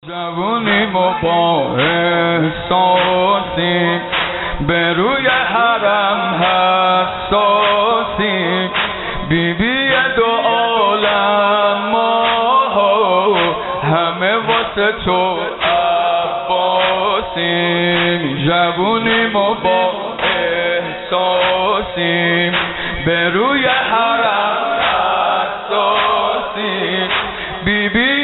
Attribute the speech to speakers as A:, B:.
A: جوونیم و با احساسیم، به روی حرم حساسیم، بیبی دو عالم ما همه واسه تو عباسیم. جوونیم و با احساسیم، به روی حرم حساسیم، بیبی